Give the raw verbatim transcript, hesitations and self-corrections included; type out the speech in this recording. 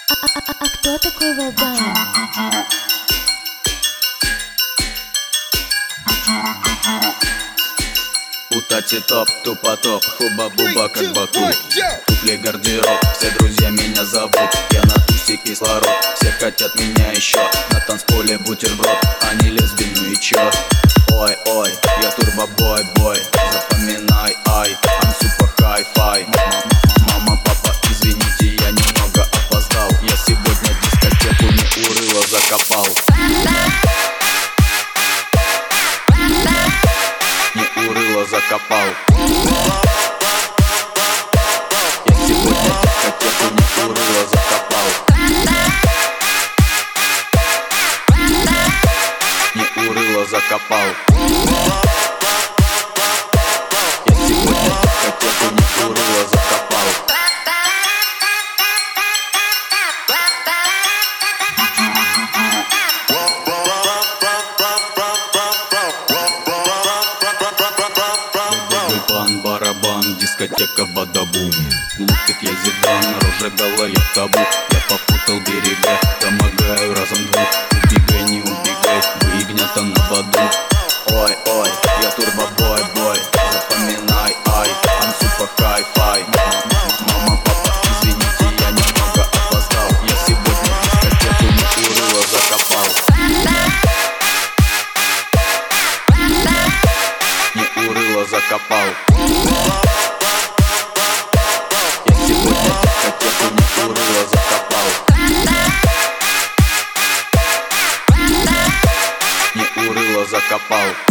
А кто такой Волган? У Тати топ, тупо топ, хуба-буба как батут. Туфли гардероб, все друзья меня зовут. Я на тусе кислород, все хотят меня еще. На танцполе бутерброд, они лесбий, ну и чё? Ой-ой, я турбо-бой-бой, запоминай, ай, I'm super hi-fi. Мама, папа, извините, я немного опоздал. Я сегодня дискотеку не урыло закопал. Не урыло закопал. Я сегодня дискотеку не урыло закопал. Не урыло закопал. Я сегодня дискотеку не урыло закопал. Барабан, дискотека бадабум. Лупит я Зидан, рожа белая табу. Я попутал берега, помогаю разом двух. Убегай, не убегай, вы ягнята на воду. Ой-ой, я турбо-бой-бой, запоминай, ай, I'm super hi-fi. Мама, папа, извините, я немного опоздал. Я сегодня дискотеку не урыло закопал. Не урыло закопал. Я сегодня дискотеку не урыло закопал. Не урыло закопал.